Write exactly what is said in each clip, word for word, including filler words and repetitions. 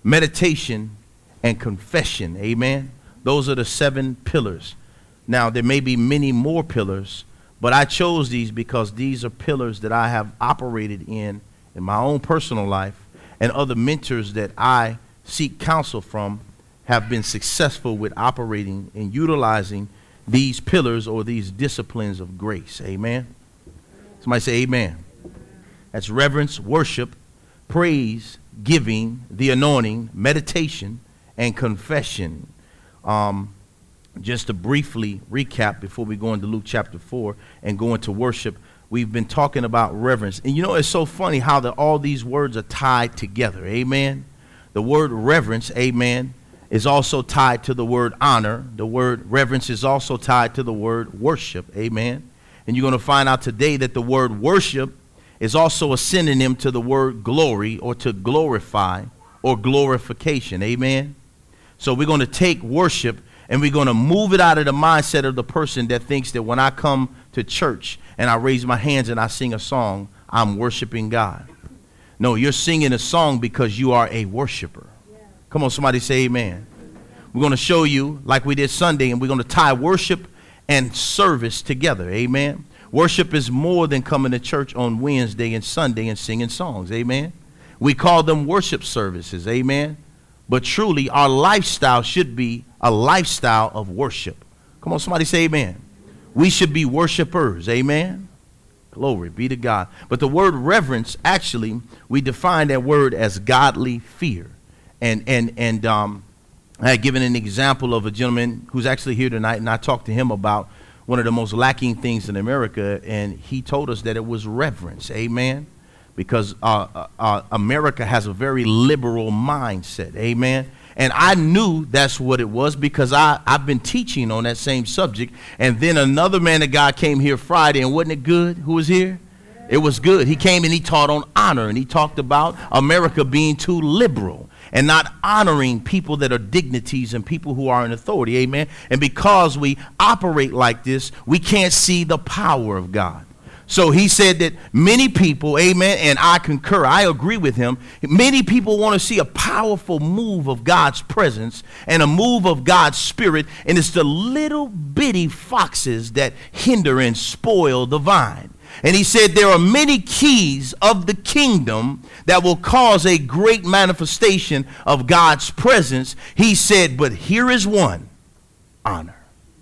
meditation, and confession. Amen. Those are the seven pillars. Now, there may be many more pillars, but I chose these because these are pillars that I have operated in in my own personal life, and other mentors that I seek counsel from have been successful with operating and utilizing these pillars or these disciplines of grace. Amen. Somebody say amen. That's reverence, worship, praise, giving, the anointing, meditation, and confession. Um, just to briefly recap before we go into Luke chapter four and go into worship, we've been talking about reverence. And you know, it's so funny how the, all these words are tied together. Amen. The word reverence, amen, is also tied to the word honor. The word reverence is also tied to the word worship. Amen. And you're going to find out today that the word worship is also a synonym to the word glory, or to glorify, or glorification. Amen. So we're going to take worship and we're going to move it out of the mindset of the person that thinks that when I come to church and I raise my hands and I sing a song, I'm worshiping God. No, you're singing a song because you are a worshiper. Yeah. Come on, somebody say amen. We're going to show you, like we did Sunday, and we're going to tie worship and service together. Amen. Worship is more than coming to church on Wednesday and Sunday and singing songs. Amen. We call them worship services. Amen. But truly, our lifestyle should be a lifestyle of worship. Come on, somebody say amen. We should be worshipers. Amen. Glory be to God. But the word reverence, actually, we define that word as godly fear. And and and um, I had given an example of a gentleman who's actually here tonight, and I talked to him about one of the most lacking things in America, and he told us that it was reverence. Amen. Because uh, uh, uh, America has a very liberal mindset. Amen. And I knew that's what it was because I, I've been teaching on that same subject. And then another man of God came here Friday, and wasn't it good? Who was here? It was good. He came and he taught on honor, and he talked about America being too liberal and not honoring people that are dignities and people who are in authority. Amen. And because we operate like this, we can't see the power of God. So he said that many people, amen, and I concur, I agree with him, many people want to see a powerful move of God's presence and a move of God's spirit, and it's the little bitty foxes that hinder and spoil the vine. And he said there are many keys of the kingdom that will cause a great manifestation of God's presence. He said, but here is one: honor.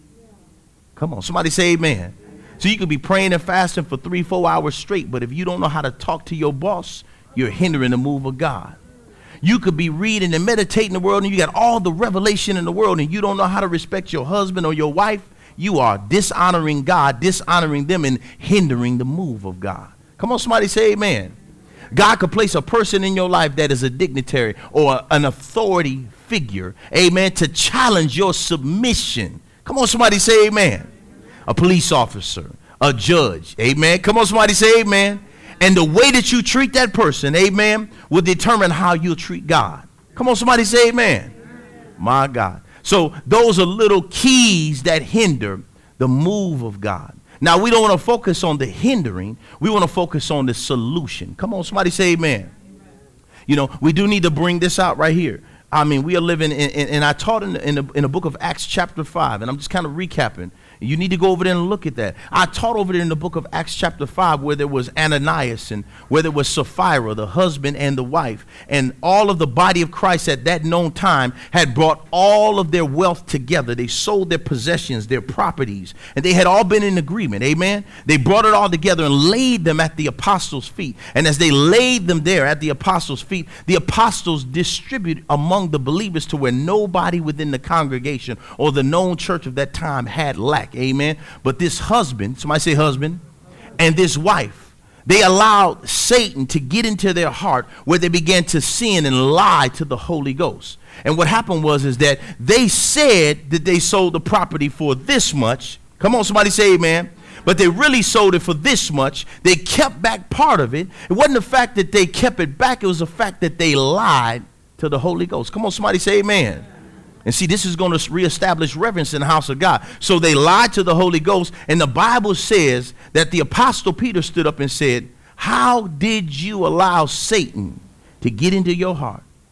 Come on, somebody say amen. So you could be praying and fasting for three, four hours straight, but if you don't know how to talk to your boss, you're hindering the move of God. You could be reading and meditating the world, and you got all the revelation in the world, and you don't know how to respect your husband or your wife. You are dishonoring God, dishonoring them, and hindering the move of God. Come on, somebody say amen. God could place a person in your life that is a dignitary or an authority figure, amen, to challenge your submission. Come on, somebody say amen. A police officer, a judge, amen. Come on, somebody say amen. And the way that you treat that person, amen, will determine how you'll treat God. Come on, somebody say amen. My God. So those are little keys that hinder the move of God. Now, we don't want to focus on the hindering. We want to focus on the solution. Come on, somebody say amen. You know, we do need to bring this out right here. I mean, we are living in, in and I taught in the, in, the, in the book of Acts chapter five, and I'm just kind of recapping. You need to go over there and look at that. I taught over there in the book of Acts chapter five where there was Ananias and where there was Sapphira, the husband and the wife. And all of the body of Christ at that known time had brought all of their wealth together. They sold their possessions, their properties, and they had all been in agreement. Amen. They brought it all together and laid them at the apostles' feet. And as they laid them there at the apostles' feet, the apostles distributed among the believers to where nobody within the congregation or the known church of that time had lack. Amen. But this husband, somebody say husband, and this wife, they allowed Satan to get into their heart where they began to sin and lie to the Holy Ghost. And what happened was is that they said that they sold the property for this much. Come on, somebody say amen. But they really sold it for this much. They kept back part of it. It wasn't the fact that they kept it back. It was the fact that they lied to the Holy Ghost. Come on, somebody say amen. And see, this is going to reestablish reverence in the house of God. So they lied to the Holy Ghost. And the Bible says that the apostle Peter stood up and said, how did you allow Satan to get into your heart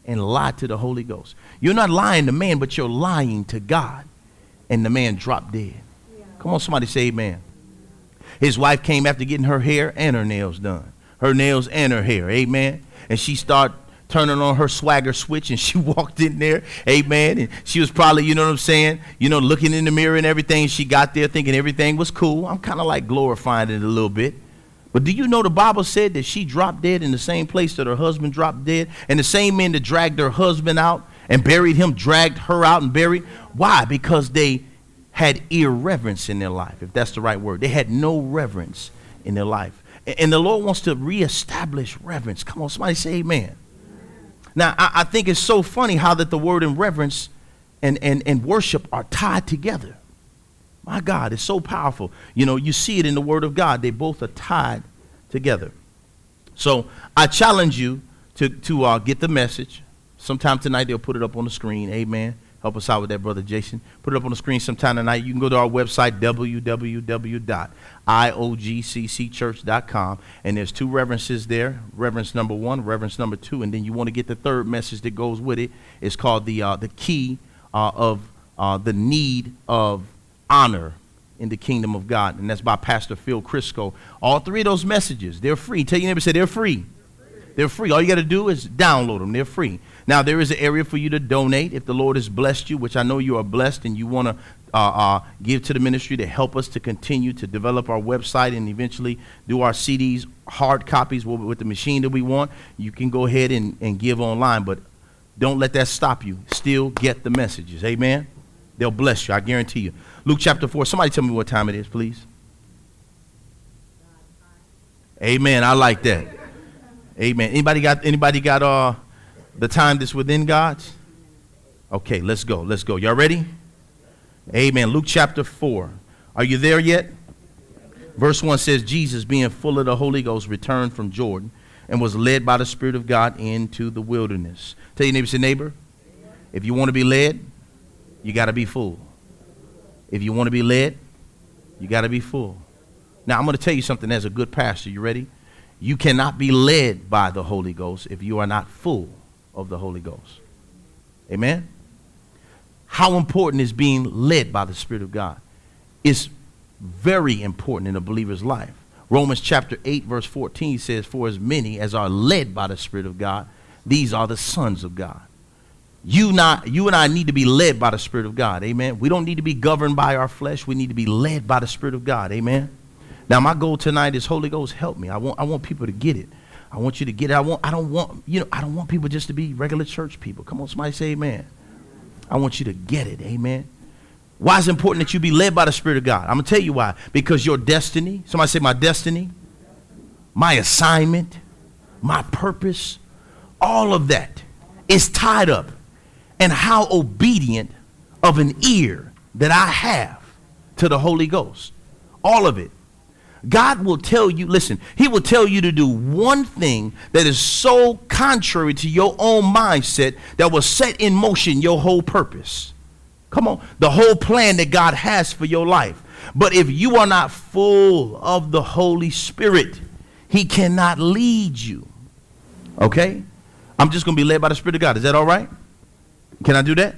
and lie to the Holy Ghost. You're not lying to man, but you're lying to God. And the man dropped dead. Yeah. Come on, somebody say amen. His wife came after getting her hair and her nails done. Her nails and her hair, amen. And she started turning on her swagger switch, and she walked in there, amen. And she was probably, you know what I'm saying, you know, looking in the mirror and everything. She got there thinking everything was cool. I'm kind of like glorifying it a little bit. But do you know the Bible said that she dropped dead in the same place that her husband dropped dead? And the same men that dragged her husband out and buried him dragged her out and buried. Why? Because they had irreverence in their life, if that's the right word. They had no reverence in their life. And the Lord wants to reestablish reverence. Come on, somebody say amen. Now, I, I think it's so funny how that the word and reverence and, and, and worship are tied together. My God, it's so powerful. You know, you see it in the word of God. They both are tied together. So I challenge you to, to uh, get the message. Sometime tonight they'll put it up on the screen. Amen. Help us out with that, Brother Jason. Put it up on the screen sometime tonight. You can go to our website, w w w dot i o g c c church dot com. And there's two reverences there. Reverence number one, reverence number two. And then you want to get the third message that goes with it. It's called the, uh, the key uh, of uh, the need of honor in the kingdom of God. And that's by Pastor Phil Crisco. All three of those messages, they're free. Tell your neighbor, say they're free. They're free. All you got to do is download them. They're free. Now, there is an area for you to donate if the Lord has blessed you, which I know you are blessed, and you want to uh, uh, give to the ministry to help us to continue to develop our website and eventually do our C Ds, hard copies with, with the machine that we want. You can go ahead and, and give online, but don't let that stop you. Still get the messages. Amen. They'll bless you. I guarantee you. Luke chapter four. Somebody tell me what time it is, please. Amen. I like that. Amen. Anybody got anybody got uh the time that's within God's? Okay, let's go. Let's go. Y'all ready? Amen. Luke chapter four. Are you there yet? Verse one says, Jesus, being full of the Holy Ghost, returned from Jordan and was led by the Spirit of God into the wilderness. Tell your neighbor, say, neighbor, if you want to be led, you got to be full. If you want to be led, you got to be full. Now, I'm going to tell you something as a good pastor. You ready? You cannot be led by the Holy Ghost if you are not full of the Holy Ghost. Amen? How important is being led by the Spirit of God? It's very important in a believer's life. Romans chapter eight, verse fourteen says, for as many as are led by the Spirit of God, these are the sons of God. You not, you and I need to be led by the Spirit of God. Amen. We don't need to be governed by our flesh. We need to be led by the Spirit of God. Amen. Now, my goal tonight is, Holy Ghost, help me. I want, I want people to get it. I want you to get it. I want, I don't want, you know, I don't want people just to be regular church people. Come on, somebody say amen. I want you to get it. Amen. Why is it important that you be led by the Spirit of God? I'm going to tell you why. Because your destiny, somebody say my destiny, my assignment, my purpose, all of that is tied up in how obedient of an ear that I have to the Holy Ghost. All of it. God will tell you, listen, he will tell you to do one thing that is so contrary to your own mindset that will set in motion your whole purpose. Come on, the whole plan that God has for your life. But if you are not full of the Holy Spirit, he cannot lead you. Okay? I'm just going to be led by the Spirit of God. Is that all right? Can I do that?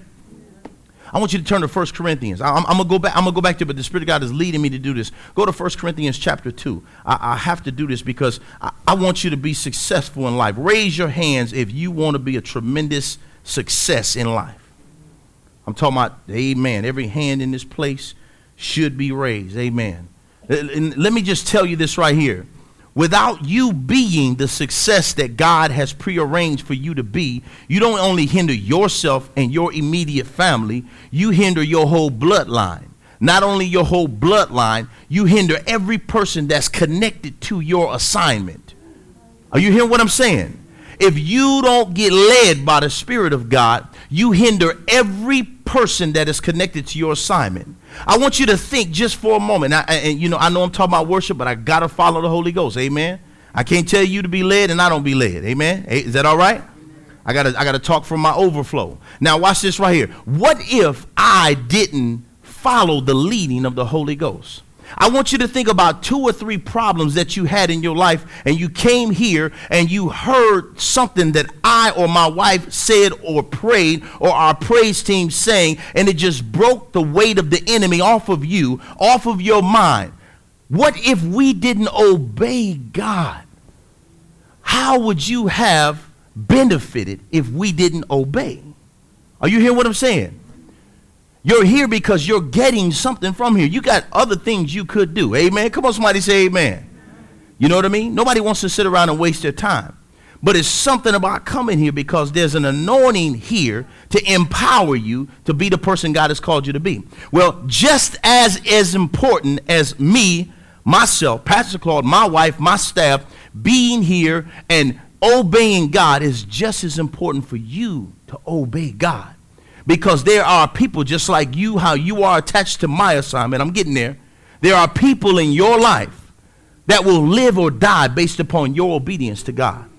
I want you to turn to First Corinthians. I'm, I'm going to go back. I'm going to go back to it, but the Spirit of God is leading me to do this. Go to First Corinthians chapter two. I, I have to do this because I, I want you to be successful in life. Raise your hands if you want to be a tremendous success in life. I'm talking about, amen. Every hand in this place should be raised. Amen. And let me just tell you this right here. Without you being the success that God has prearranged for you to be, you don't only hinder yourself and your immediate family, you hinder your whole bloodline. Not only your whole bloodline, you hinder every person that's connected to your assignment. Are you hearing what I'm saying? If you don't get led by the Spirit of God, you hinder every person that is connected to your assignment. I want you to think just for a moment. I, and, you know, I know I'm talking about worship, but I got to follow the Holy Ghost. Amen. I can't tell you to be led and I don't be led. Amen. Is that all right? I got to I got to talk from my overflow. Now, watch this right here. What if I didn't follow the leading of the Holy Ghost? I want you to think about two or three problems that you had in your life, and you came here and you heard something that I or my wife said or prayed or our praise team sang, and it just broke the weight of the enemy off of you, off of your mind. What if we didn't obey God? How would you have benefited if we didn't obey? Are you hearing what I'm saying? You're here because you're getting something from here. You got other things you could do. Amen. Come on, somebody say amen. You know what I mean? Nobody wants to sit around and waste their time. But it's something about coming here because there's an anointing here to empower you to be the person God has called you to be. Well, just as as important as me, myself, Pastor Claude, my wife, my staff, being here and obeying God is just as important for you to obey God. Because there are people just like you, how you are attached to my assignment. I'm getting there. There are people in your life that will live or die based upon your obedience to God.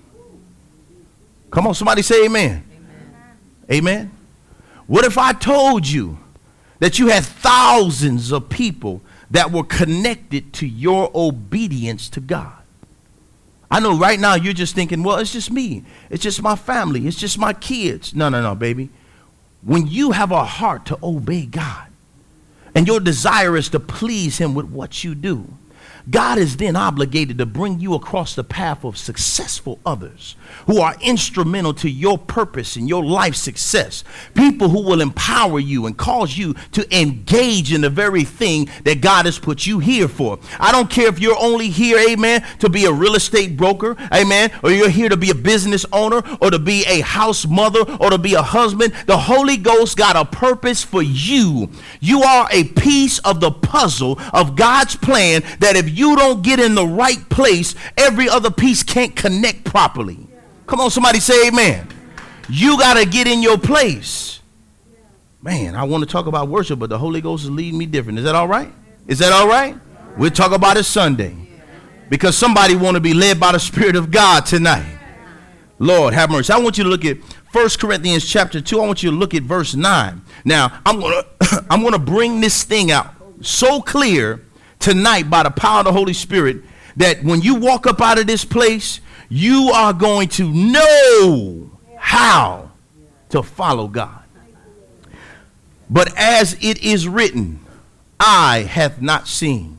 Come on, somebody say amen. Amen. Amen. What if I told you that you had thousands of people that were connected to your obedience to God? I know right now you're just thinking, well, it's just me. It's just my family. It's just my kids. No, no, no, baby. When you have a heart to obey God and your desire is to please him with what you do, God is then obligated to bring you across the path of successful others who are instrumental to your purpose and your life success. People who will empower you and cause you to engage in the very thing that God has put you here for. I don't care if you're only here, amen, to be a real estate broker, amen, or you're here to be a business owner or to be a house mother or to be a husband. The Holy Ghost got a purpose for you. You are a piece of the puzzle of God's plan that if you don't get in the right place, every other piece can't connect properly. Come on, somebody say amen. You got to get in your place. Man, I want to talk about worship, but the Holy Ghost is leading me different. Is that all right? Is that all right? We'll talk about it Sunday. Because somebody want to be led by the Spirit of God tonight. Lord, have mercy. I want you to look at First Corinthians chapter two. I want you to look at verse nine. Now, I'm going to I'm going to bring this thing out so clear tonight by the power of the Holy Spirit that when you walk up out of this place, you are going to know how to follow God. But as it is written, eye hath not seen,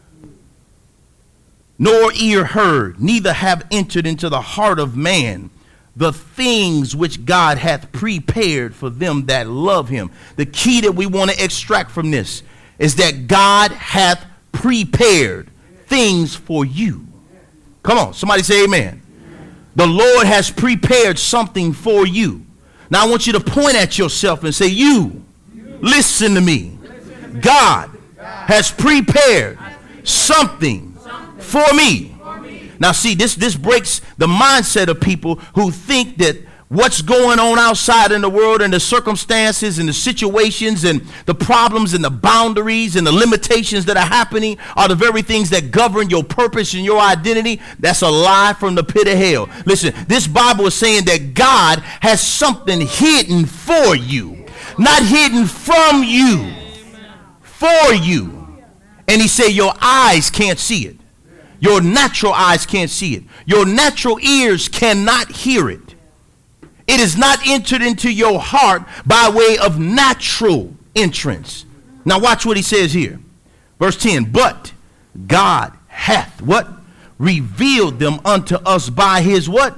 nor ear heard, neither have entered into the heart of man the things which God hath prepared for them that love him. The key that we want to extract from this is that God hath prepared things for you. Come on, somebody say amen. The Lord has prepared something for you. Now I want you to point at yourself and say, you, listen to me. God has prepared something for me. Now see, this, this breaks the mindset of people who think that what's going on outside in the world and the circumstances and the situations and the problems and the boundaries and the limitations that are happening are the very things that govern your purpose and your identity. That's a lie from the pit of hell. Listen, this Bible is saying that God has something hidden for you, not hidden from you, for you. And he said your eyes can't see it. Your natural eyes can't see it. Your natural ears cannot hear it. It is not entered into your heart by way of natural entrance. Now watch what he says here. Verse ten, but God hath what? Revealed them unto us by his what?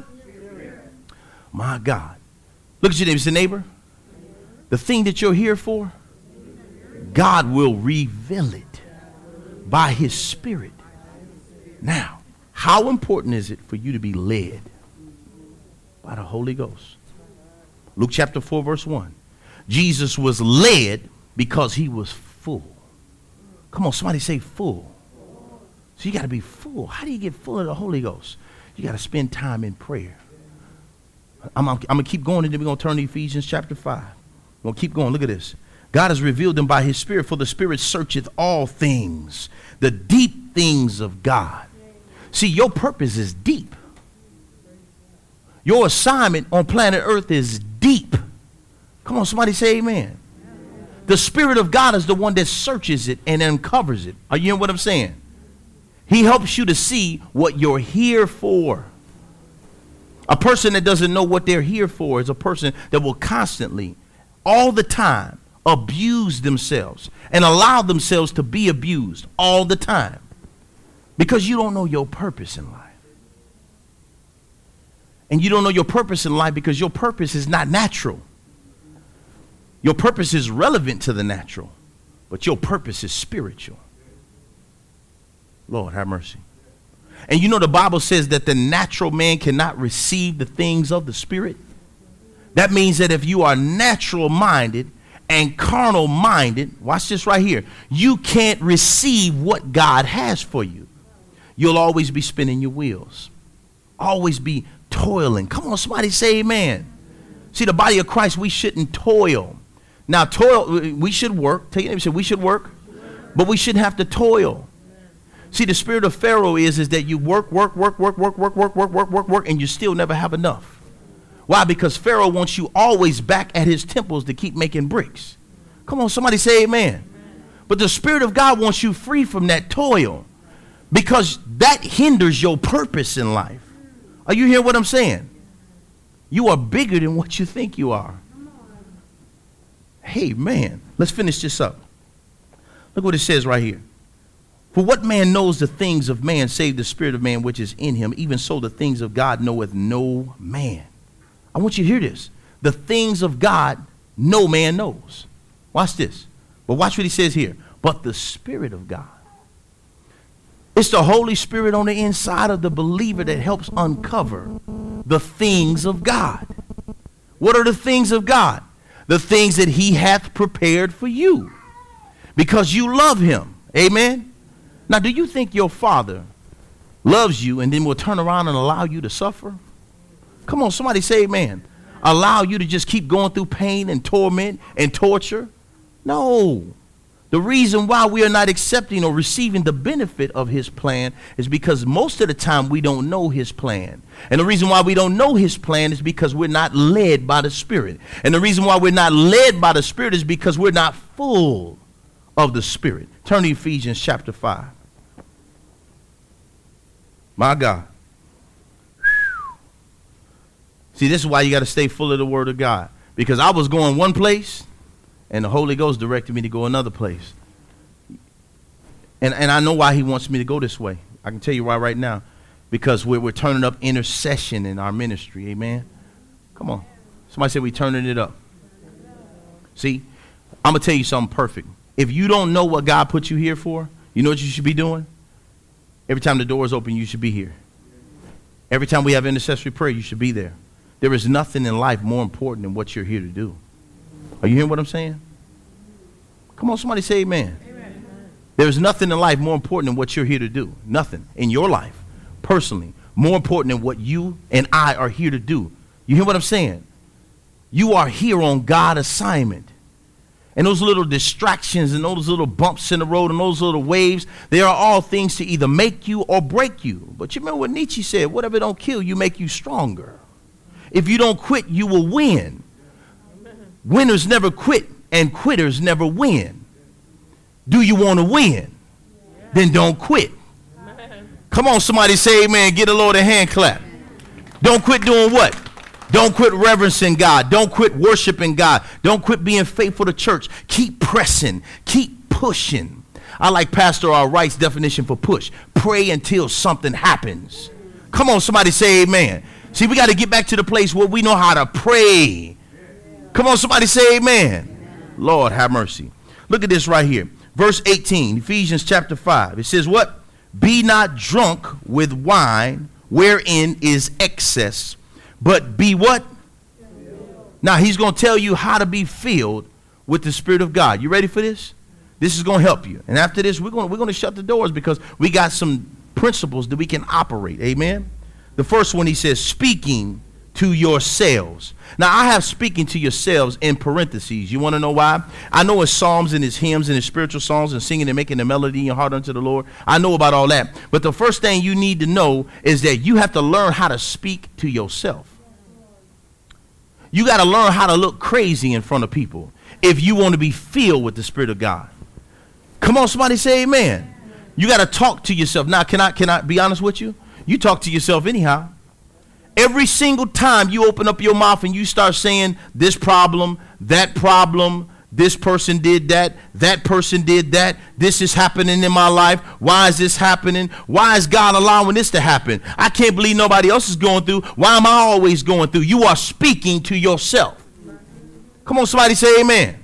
My God. Look at your neighbor. Say, neighbor, the thing that you're here for, God will reveal it by his Spirit. Now, how important is it for you to be led by the Holy Ghost? Luke chapter four, verse one. Jesus was led because he was full. Come on, somebody say full. So you got to be full. How do you get full of the Holy Ghost? You got to spend time in prayer. I'm, I'm, I'm going to keep going, and then we're going to turn to Ephesians chapter five. We're going to keep going. Look at this. God has revealed them by his Spirit, for the Spirit searcheth all things, the deep things of God. See, your purpose is deep. Your assignment on planet Earth is deep. Come on, somebody say amen. The Spirit of God is the one that searches it and uncovers it. Are you hearing what I'm saying? He helps you to see what you're here for. A person that doesn't know what they're here for is a person that will constantly, all the time, abuse themselves and allow themselves to be abused all the time because you don't know your purpose in life. And you don't know your purpose in life because your purpose is not natural. Your purpose is relevant to the natural, but your purpose is spiritual. Lord, have mercy. And you know the Bible says that the natural man cannot receive the things of the Spirit. That means that if you are natural minded and carnal minded, watch this right here, you can't receive what God has for you. You'll always be spinning your wheels, always be toiling. Come on, somebody say amen. See, the body of Christ, we shouldn't toil. Now, toil, we should work. Take it, we should work, but we shouldn't have to toil. See, the spirit of Pharaoh is, is that you work, work, work, work, work, work, work, work, work, work, work, and you still never have enough. Why? Because Pharaoh wants you always back at his temples to keep making bricks. Come on, somebody say amen. Amen. But the Spirit of God wants you free from that toil because that hinders your purpose in life. Are you hearing what I'm saying? You are bigger than what you think you are. Hey, man, let's finish this up. Look what it says right here. For what man knows the things of man, save the spirit of man which is in him? Even so the things of God knoweth no man. I want you to hear this. The things of God no man knows. Watch this. But watch what he says here. But the Spirit of God. It's the Holy Spirit on the inside of the believer that helps uncover the things of God. What are the things of God? The things that he hath prepared for you because you love him. Amen. Now, do you think your Father loves you and then will turn around and allow you to suffer? Come on, somebody say amen. Allow you to just keep going through pain and torment and torture? No. The reason why we are not accepting or receiving the benefit of his plan is because most of the time we don't know his plan. And the reason why we don't know his plan is because we're not led by the Spirit. And the reason why we're not led by the Spirit is because we're not full of the Spirit. Turn to Ephesians chapter five. My God. See, this is why you got to stay full of the Word of God. Because I was going one place, and the Holy Ghost directed me to go another place. And, and I know why he wants me to go this way. I can tell you why right now. Because we're, we're turning up intercession in our ministry. Amen. Come on. Somebody said we're turning it up. See, I'm going to tell you something perfect. If you don't know what God put you here for, you know what you should be doing? Every time the doors open, you should be here. Every time we have intercessory prayer, you should be there. There is nothing in life more important than what you're here to do. Are you hearing what I'm saying? Come on, somebody say amen. Amen. There's nothing in life more important than what you're here to do. Nothing in your life, personally, more important than what you and I are here to do. You hear what I'm saying? You are here on God assignment. And those little distractions and those little bumps in the road and those little waves, they are all things to either make you or break you. But you remember what Nietzsche said, whatever don't kill you, make you stronger. If you don't quit, you will win. Winners never quit and quitters never win. Do you want to win? Then don't quit. Come on, somebody say amen. Get a Lord a hand clap. Don't quit doing what? Don't quit reverencing God. Don't quit worshiping God. Don't quit being faithful to church. Keep pressing. Keep pushing. I like Pastor R. Wright's definition for push. Pray until something happens. Come on, somebody say amen. See, we got to get back to the place where we know how to pray. Come on, somebody say amen. Amen. Lord, have mercy. Look at this right here. Verse eighteen, Ephesians chapter five. It says what? Be not drunk with wine, wherein is excess, but be what? Filled. Now, he's going to tell you how to be filled with the Spirit of God. You ready for this? This is going to help you. And after this, we're going, we're going to shut the doors because we got some principles that we can operate. Amen? The first one, he says, speaking to yourselves. Now, I have speaking to yourselves in parentheses. You want to know why? I know it's psalms and it's hymns and it's spiritual songs and singing and making the melody in your heart unto the Lord. I know about all that. But the first thing you need to know is that you have to learn how to speak to yourself. You got to learn how to look crazy in front of people. if you want to be filled with the Spirit of God. Come on, somebody say amen. You got to talk to yourself. Now, can I, can I be honest with you? You talk to yourself anyhow. Every single time you open up your mouth and you start saying this problem, that problem, this person did that, that person did that, this is happening in my life, why is this happening, why is God allowing this to happen, I can't believe nobody else is going through, why am I always going through? You are speaking to yourself. Come on, somebody say amen.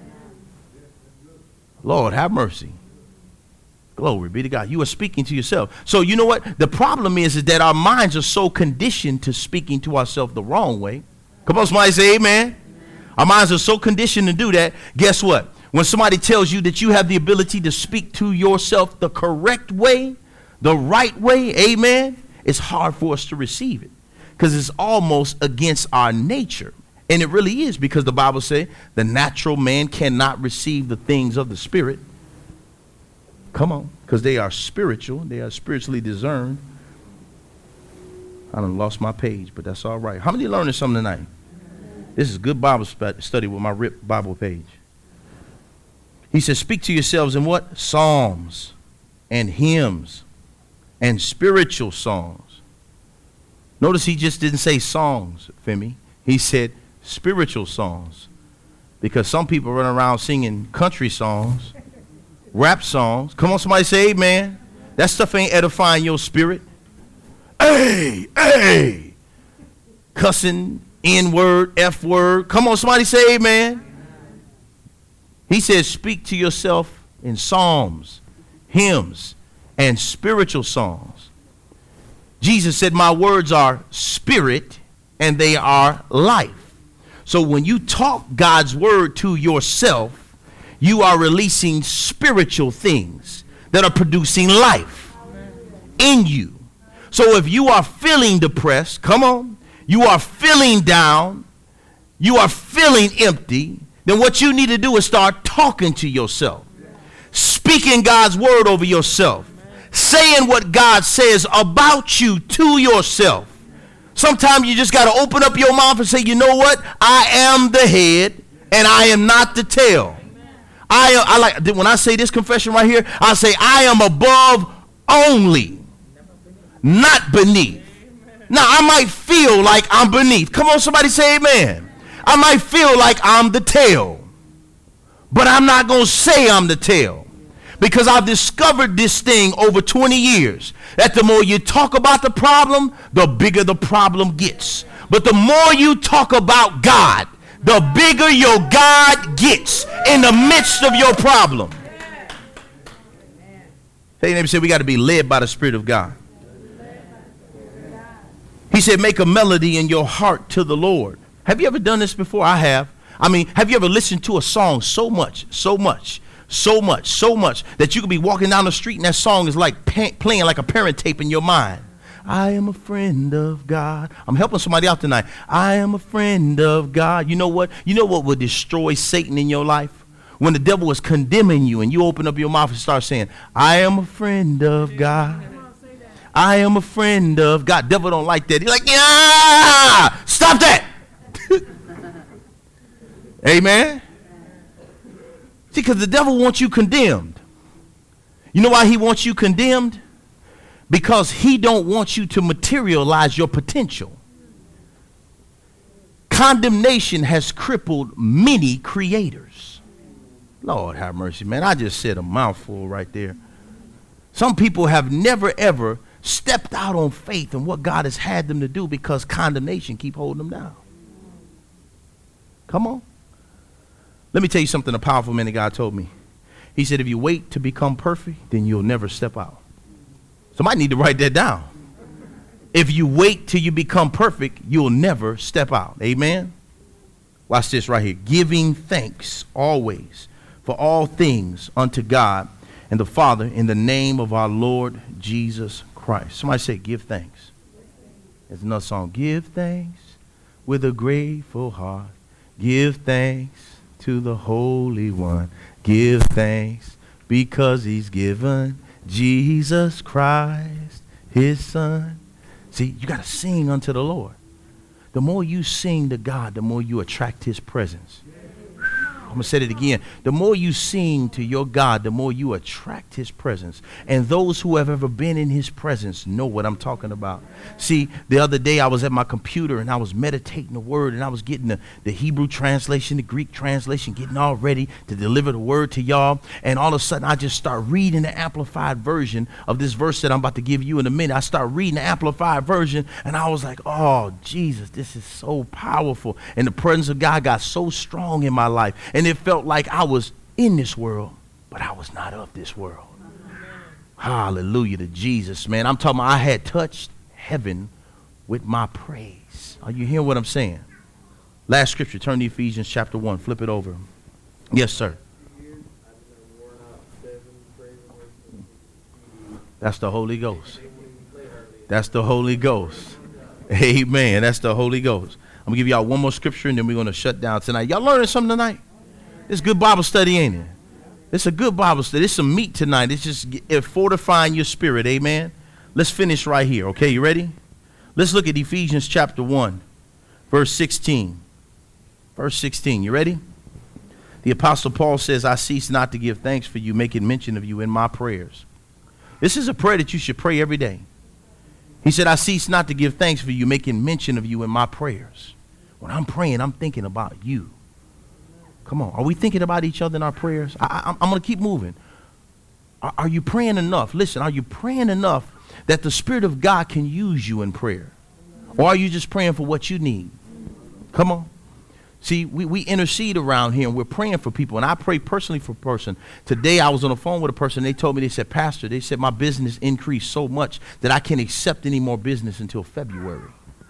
Lord, have mercy. Glory be to God. You are speaking to yourself. So you know what? The problem is, is that our minds are so conditioned to speaking to ourselves the wrong way. Come on, somebody say amen. Amen. Our minds are so conditioned to do that. Guess what? When somebody tells you that you have the ability to speak to yourself the correct way, the right way, amen, it's hard for us to receive it because it's almost against our nature. And it really is, because the Bible says the natural man cannot receive the things of the Spirit. Come on, because they are spiritual. They are spiritually discerned. I done lost my page, but that's all right. How many learning something tonight? This is good Bible study with my R I P Bible page. He says, speak to yourselves in what? Psalms and hymns and spiritual songs. Notice he just didn't say songs, Femi. He said spiritual songs, because some people run around singing country songs, rap songs. Come on, somebody say amen. That stuff ain't edifying your spirit. Hey, hey. Cussing, N-word, F-word. Come on, somebody say amen. He says speak to yourself in psalms, hymns, and spiritual songs. Jesus said my words are spirit and they are life. So when you talk God's word to yourself, you are releasing spiritual things that are producing life in you. So if you are feeling depressed, come on, you are feeling down, you are feeling empty, then what you need to do is start talking to yourself, speaking God's word over yourself, saying what God says about you to yourself. Sometimes you just got to open up your mouth and say, you know what? I am the head and I am not the tail. I, I like when I say this confession right here, I say I am above only, not beneath. Now I might feel like I'm beneath. Come on, somebody say amen. I might feel like I'm the tail, but I'm not going to say I'm the tail, because I've discovered this thing over twenty years, that the more you talk about the problem, the bigger the problem gets. But the more you talk about God, the bigger your God gets in the midst of your problem. Hey, neighbor, say we got to be led by the Spirit of God. He said, make a melody in your heart to the Lord. Have you ever done this before? I have. I mean, have you ever listened to a song so much, so much, so much, so much that you could be walking down the street and that song is like playing like a parent tape in your mind? I am a friend of God. I'm helping somebody out tonight. I am a friend of God. You know what? You know what would destroy Satan in your life? When the devil is condemning you and you open up your mouth and start saying, I am a friend of God. I am a friend of God. Devil don't like that. He's like, yeah, stop that. Amen. See, because the devil wants you condemned. You know why he wants you condemned? Because he don't want you to materialize your potential. Condemnation has crippled many creators. Lord have mercy, man. I just said a mouthful right there. Some people have never, ever stepped out on faith and what God has had them to do because condemnation keep holding them down. Come on. Let me tell you something a powerful man of God told me. He said, if you wait to become perfect, then you'll never step out. Somebody need to write that down. If you wait till you become perfect, you'll never step out. Amen. Watch this right here. Giving thanks always for all things unto God and the Father in the name of our Lord Jesus Christ. Somebody say, give thanks. There's another song. Give thanks with a grateful heart. Give thanks to the Holy One. Give thanks because he's given Jesus Christ, his son. See, you got to sing unto the Lord. The more you sing to God, the more you attract his presence. I'm going to say it again. The more you sing to your God, the more you attract his presence. And those who have ever been in his presence know what I'm talking about. See, the other day I was at my computer and I was meditating the word, and I was getting the, the Hebrew translation, the Greek translation, getting all ready to deliver the word to y'all. And all of a sudden I just start reading the amplified version of this verse that I'm about to give you in a minute. I start reading the amplified version and I was like, oh, Jesus, this is so powerful. And the presence of God got so strong in my life. And it felt like I was in this world, but I was not of this world. Hallelujah to Jesus, man. I'm talking about I had touched heaven with my praise. Are you hearing what I'm saying? Last scripture, turn to Ephesians chapter one. Flip it over. Yes, sir. That's the Holy Ghost. That's the Holy Ghost. Amen. That's the Holy Ghost. I'm going to give y'all one more scripture and then we're going to shut down tonight. Y'all learning something tonight? It's good Bible study, ain't it? It's a good Bible study. It's some meat tonight. It's just it fortifying your spirit. Amen. Let's finish right here. Okay, you ready? Let's look at Ephesians chapter one, verse sixteen. Verse sixteen. You ready? The Apostle Paul says, I cease not to give thanks for you, making mention of you in my prayers. This is a prayer that you should pray every day. He said, I cease not to give thanks for you, making mention of you in my prayers. When I'm praying, I'm thinking about you. Come on. Are we thinking about each other in our prayers? I, I, I'm going to keep moving. Are, are you praying enough? Listen, are you praying enough that the Spirit of God can use you in prayer? Or are you just praying for what you need? Come on. See, we, we intercede around here and we're praying for people. And I pray personally for a person. Today I was on the phone with a person. They told me, they said, Pastor, they said my business increased so much that I can't accept any more business until February.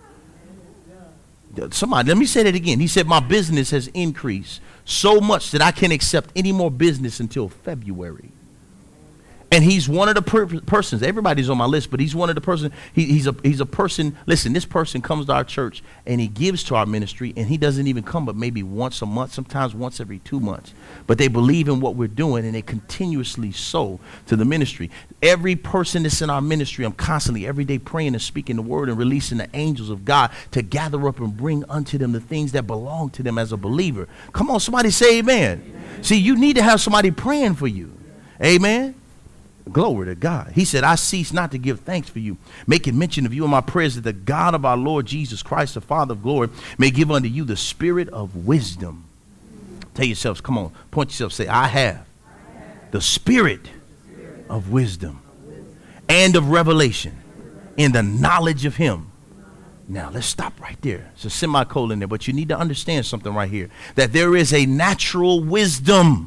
Somebody, let me say that again. He said, my business has increased so much that I can't accept any more business until February. And he's one of the per persons, everybody's on my list, but he's one of the person, he, he's a he's a person, listen, this person comes to our church and he gives to our ministry, and he doesn't even come but maybe once a month, sometimes once every two months. But they believe in what we're doing and they continuously sow to the ministry. Every person that's in our ministry, I'm constantly every day praying and speaking the word and releasing the angels of God to gather up and bring unto them the things that belong to them as a believer. Come on, somebody say amen. Amen. See, you need to have somebody praying for you. Amen. Glory to God. He said, I cease not to give thanks for you, making mention of you in my prayers, that the God of our Lord Jesus Christ, the Father of glory, may give unto you the spirit of wisdom. Tell yourselves, come on, point yourself, say, I have the spirit of wisdom and of revelation in the knowledge of him. Now, let's stop right there. It's a semicolon there, but you need to understand something right here, that there is a natural wisdom.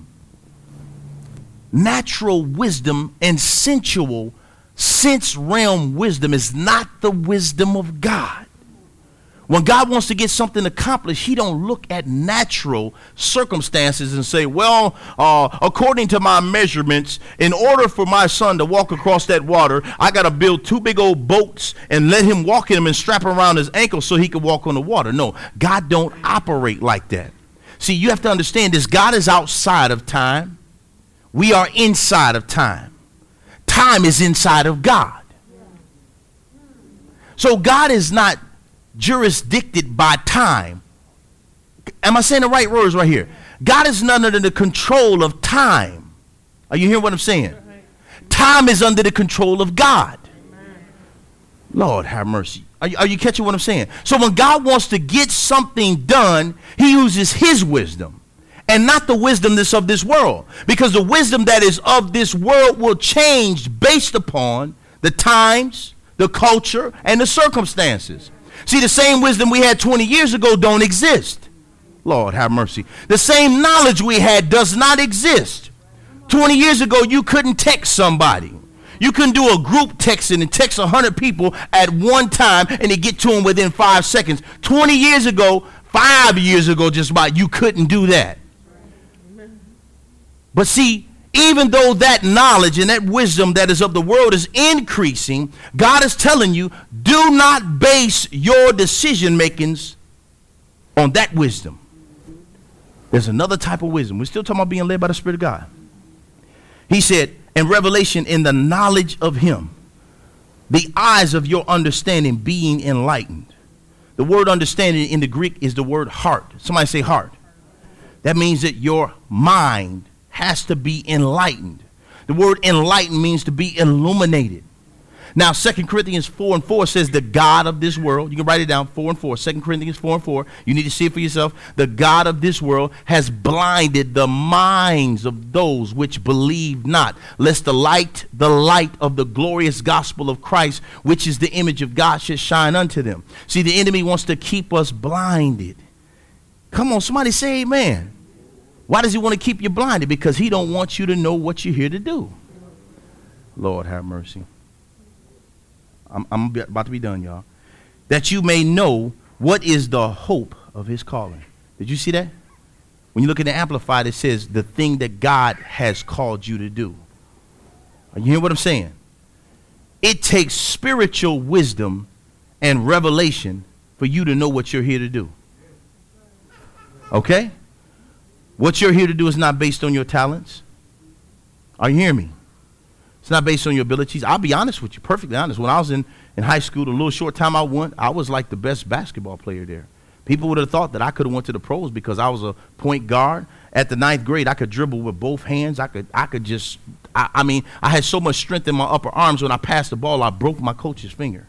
Natural wisdom and sensual, sense realm wisdom is not the wisdom of God. When God wants to get something accomplished, he don't look at natural circumstances and say, well, uh, according to my measurements, in order for my son to walk across that water, I got to build two big old boats and let him walk in them and strap them around his ankles so he can walk on the water. No, God don't operate like that. See, you have to understand this. God is outside of time. We are inside of time. Time is inside of God. So God is not jurisdicted by time. Am I saying the right words right here? God is not under the control of time. Are you hearing what I'm saying? Time is under the control of God. Lord have mercy. Are you, are you catching what I'm saying? So when God wants to get something done, he uses his wisdom. And not the wisdom that's of this world. Because the wisdom that is of this world will change based upon the times, the culture, and the circumstances. See, the same wisdom we had twenty years ago don't exist. Lord have mercy. The same knowledge we had does not exist. twenty years ago, you couldn't text somebody. You couldn't do a group texting and text one hundred people at one time and they get to them within five seconds. twenty years ago, five years ago just about, you couldn't do that. But see, even though that knowledge and that wisdom that is of the world is increasing, God is telling you, do not base your decision makings on that wisdom. There's another type of wisdom. We're still talking about being led by the Spirit of God. He said, in revelation, in the knowledge of him, the eyes of your understanding being enlightened. The word understanding in the Greek is the word heart. Somebody say heart. That means that your mind has to be enlightened. The word enlightened means to be illuminated. Now, Second Corinthians four and four says the God of this world, you can write it down, four and four, Second Corinthians four and four, you need to see it for yourself. The God of this world has blinded the minds of those which believe not, lest the light, the light of the glorious gospel of Christ, which is the image of God, should shine unto them. See, the enemy wants to keep us blinded. Come on, somebody say amen. Why does he want to keep you blinded? Because he don't want you to know what you're here to do. Lord have mercy. I'm, I'm about to be done, y'all. That you may know what is the hope of his calling. Did you see that? When you look at the Amplified, it says the thing that God has called you to do. Are you hearing what I'm saying? It takes spiritual wisdom and revelation for you to know what you're here to do. Okay? What you're here to do is not based on your talents. Are you hearing me? It's not based on your abilities. I'll be honest with you, perfectly honest. When I was in, in high school, the little short time I went, I was like the best basketball player there. People would have thought that I could have went to the pros because I was a point guard. At the ninth grade, I could dribble with both hands. I could I could just, I, I mean, I had so much strength in my upper arms when I passed the ball, I broke my coach's finger.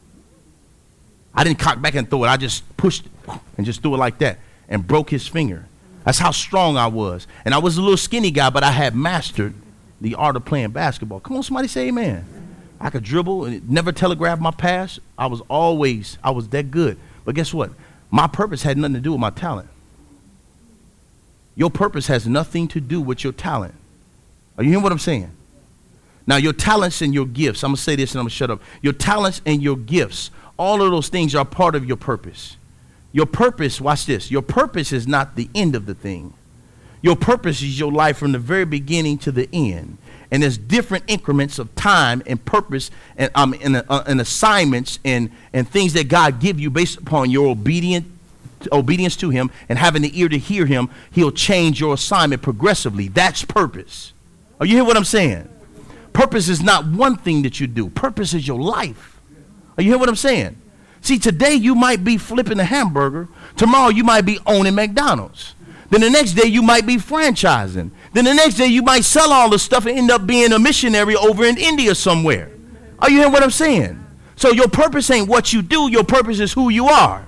I didn't cock back and throw it. I just pushed it and just threw it like that and broke his finger. That's how strong I was. And I was a little skinny guy, but I had mastered the art of playing basketball. Come on, somebody say amen. I could dribble and never telegraph my pass. I was always, I was that good. But guess what? My purpose had nothing to do with my talent. Your purpose has nothing to do with your talent. Are you hearing what I'm saying? Now, your talents and your gifts, I'm going to say this and I'm going to shut up. Your talents and your gifts, all of those things are part of your purpose. Your purpose, watch this, your purpose is not the end of the thing. Your purpose is your life from the very beginning to the end. And there's different increments of time and purpose and, um, and, uh, and assignments and, and things that God give you based upon your obedient, obedience to him and having the ear to hear him. He'll change your assignment progressively. That's purpose. Are you hearing what I'm saying? Purpose is not one thing that you do. Purpose is your life. Are you hearing what I'm saying? See, today you might be flipping a hamburger. Tomorrow you might be owning McDonald's. Then the next day you might be franchising. Then the next day you might sell all the stuff and end up being a missionary over in India somewhere. Are you hearing what I'm saying? So your purpose ain't what you do. Your purpose is who you are.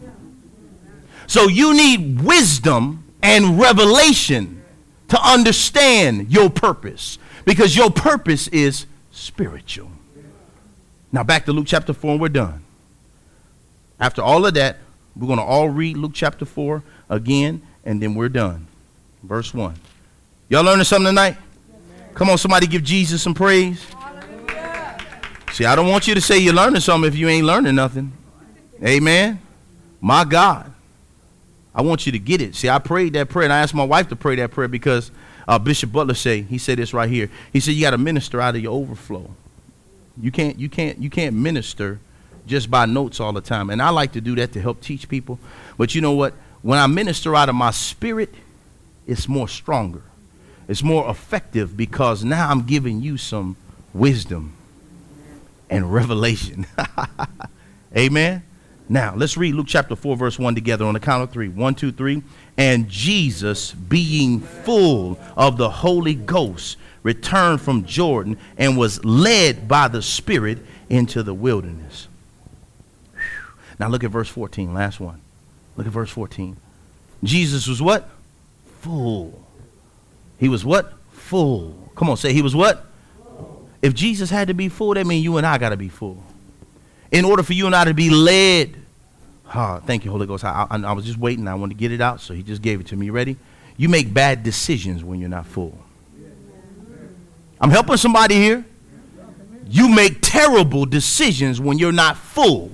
So you need wisdom and revelation to understand your purpose, because your purpose is spiritual. Now back to Luke chapter four and we're done. After all of that, we're going to all read Luke chapter four again, and then we're done. Verse one. Y'all learning something tonight? Come on, somebody give Jesus some praise. Hallelujah. See, I don't want you to say you're learning something if you ain't learning nothing. Amen. My God. I want you to get it. See, I prayed that prayer, and I asked my wife to pray that prayer because uh, Bishop Butler say, he said this right here. He said you got to minister out of your overflow. You can't, you can't, you can't minister just by notes all the time. And I like to do that to help teach people. But you know what? When I minister out of my spirit, it's more stronger. It's more effective because now I'm giving you some wisdom and revelation. Amen. Now let's read Luke chapter four verse one together on the count of three. One, two, three. And Jesus, being full of the Holy Ghost, returned from Jordan and was led by the Spirit into the wilderness. Now look at verse fourteen, last one. Look at verse fourteen. Jesus was what? Full. He was what? Full. Come on, say he was what? Full. If Jesus had to be full, that means you and I got to be full. In order for you and I to be led. Oh, thank you, Holy Ghost. I, I, I was just waiting. I wanted to get it out, so he just gave it to me. You ready? You make bad decisions when you're not full. I'm helping somebody here. You make terrible decisions when you're not full.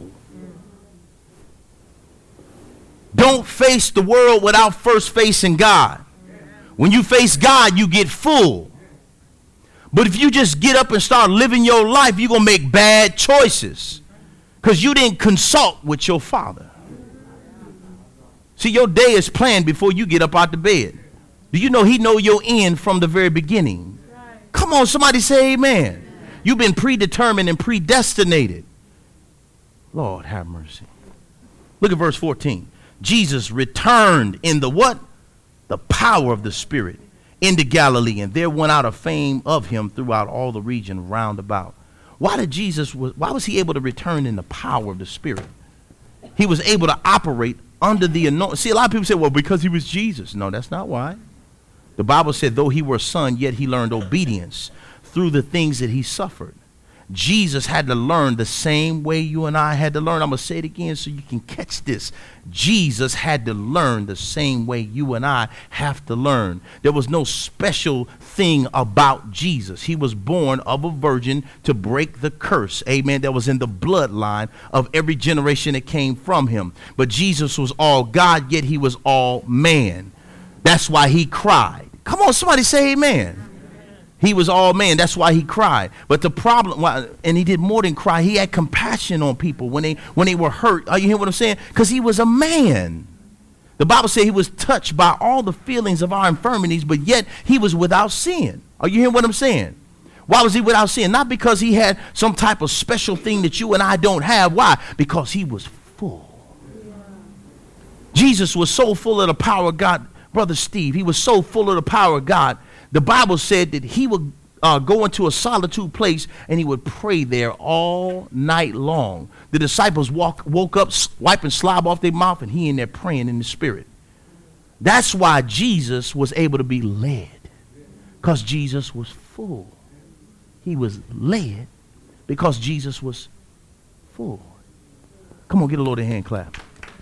Don't face the world without first facing God. When you face God, you get full. But if you just get up and start living your life, you're going to make bad choices because you didn't consult with your Father. See, your day is planned before you get up out the bed. Do you know he know your end from the very beginning? Come on, somebody say amen. You've been predetermined and predestinated. Lord, have mercy. Look at verse fourteen. Jesus returned in the what? the power of the Spirit into Galilee, and there went out a fame of him throughout all the region round about. Why did Jesus, why was he able to return in the power of the Spirit? He was able to operate under the anointing. See, a lot of people say, well, because he was Jesus. No, that's not why. The Bible said, though he were a son, yet he learned obedience through the things that he suffered. Jesus had to learn the same way you and I had to learn. I'm going to say it again so you can catch this. Jesus had to learn the same way you and I have to learn. There was no special thing about Jesus. He was born of a virgin to break the curse, amen, that was in the bloodline of every generation that came from him. But Jesus was all God, yet he was all man. That's why he cried. Come on, somebody say amen. He was all man. That's why he cried. But the problem, and he did more than cry. He had compassion on people when they when they were hurt. Are you hearing what I'm saying? Because he was a man. The Bible said he was touched by all the feelings of our infirmities, but yet he was without sin. Are you hearing what I'm saying? Why was he without sin? Not because he had some type of special thing that you and I don't have. Why? Because he was full. Jesus was so full of the power of God. Brother Steve, he was so full of the power of God. The Bible said that he would uh, go into a solitude place and he would pray there all night long. The disciples walk, woke up wiping slob off their mouth, and he in there praying in the Spirit. That's why Jesus was able to be led, because Jesus was full. He was led because Jesus was full. Come on, get a Lord a hand clap.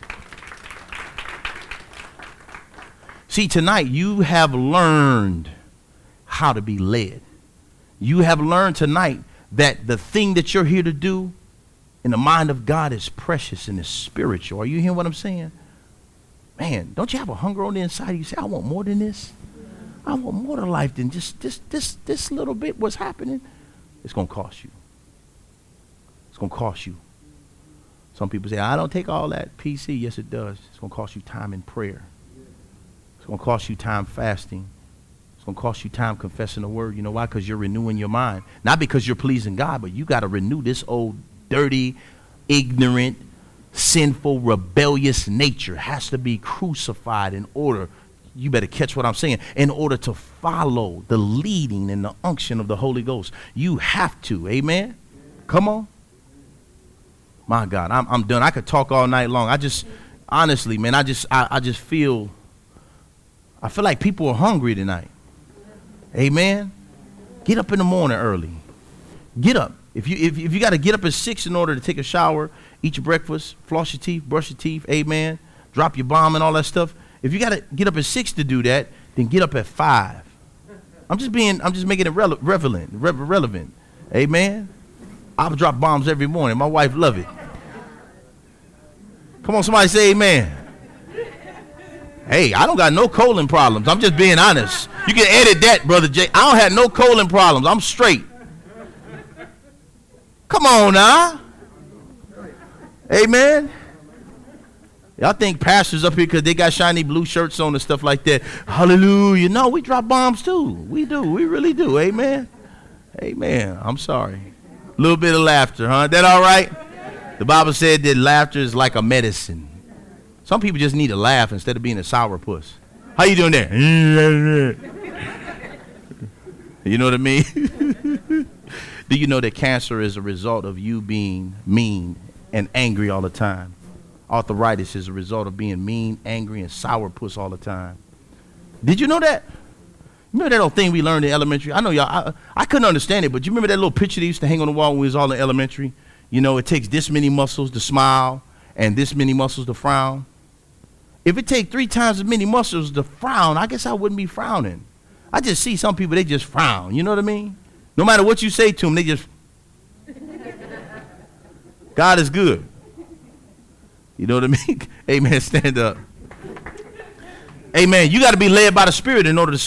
See, tonight you have learned how to be led. You have learned tonight that the thing that you're here to do in the mind of God is precious and is spiritual. Are you hearing what I'm saying? Man, don't you have a hunger on the inside? You say, I want more than this. I want more to life than just this, this, this little bit what's happening. It's going to cost you. It's going to cost you. Some people say, I don't take all that P C. Yes, it does. It's going to cost you time in prayer. It's going to cost you time fasting. It's going to cost you time confessing the word. You know why? Because you're renewing your mind. Not because you're pleasing God, but you got to renew this old dirty, ignorant, sinful, rebellious nature. Has to be crucified in order, you better catch what I'm saying, in order to follow the leading and the unction of the Holy Ghost. You have to. Amen? Come on. My God, I'm, I'm done. I could talk all night long. I just, honestly, man, I just, I, I just feel, I feel like people are hungry tonight. Amen. Get up in the morning early. Get up. If you if, if you got to get up at six in order to take a shower, eat your breakfast, floss your teeth, brush your teeth, amen, drop your bomb and all that stuff. If you got to get up at six to do that, then get up at five. I'm just being, I'm just making it rele- relevant, re- relevant. Amen. I drop bombs every morning. My wife love it. Come on, somebody say amen. Hey, I don't got no colon problems. I'm just being honest. You can edit that, Brother Jay. I don't have no colon problems. I'm straight. Come on now. Amen. Y'all think pastors up here because they got shiny blue shirts on and stuff like that. Hallelujah. No, we drop bombs too. We do. We really do. Amen. Amen. I'm sorry. A little bit of laughter, huh? That all right? The Bible said that laughter is like a medicine. Some people just need to laugh instead of being a sourpuss. How you doing there? You know what I mean? Do you know that cancer is a result of you being mean and angry all the time? Arthritis is a result of being mean, angry, and sourpuss all the time. Did you know that? Remember that old thing we learned in elementary? I know y'all, I, I couldn't understand it, but you remember that little picture they used to hang on the wall when we was all in elementary? You know, it takes this many muscles to smile and this many muscles to frown. If it take three times as many muscles to frown, I guess I wouldn't be frowning. I just see some people, they just frown. You know what I mean? No matter what you say to them, they just, God is good. You know what I mean? Amen. Stand up. Amen. You got to be led by the Spirit in order to